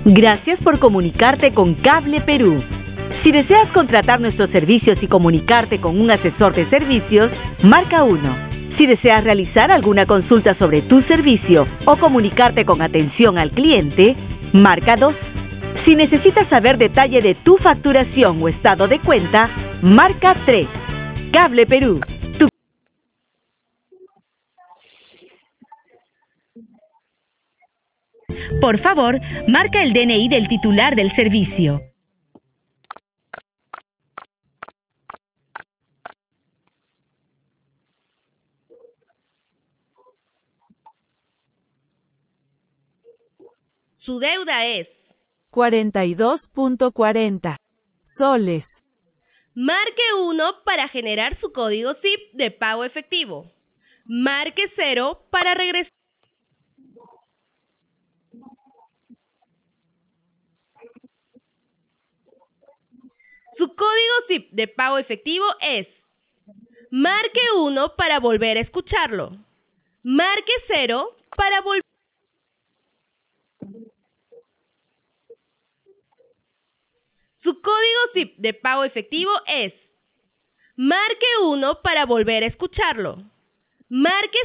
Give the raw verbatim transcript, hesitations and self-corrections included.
Gracias por comunicarte con Cable Perú. Si deseas contratar nuestros servicios y comunicarte con un asesor de servicios, marca uno. Si deseas realizar alguna consulta sobre tu servicio o comunicarte con atención al cliente, marca dos. Si necesitas saber detalle de tu facturación o estado de cuenta, marca tres. Cable Perú. Tu... Por favor, marca el D N I del titular del servicio. Su deuda es cuarenta y dos punto cuarenta soles. Marque uno para generar su código S I P de pago efectivo. Marque cero para regresar. Su código S I P de pago efectivo es. Marque uno para volver a escucharlo. Marque cero para volver. Su código S I P de pago efectivo es. Marque uno para volver a escucharlo. Marque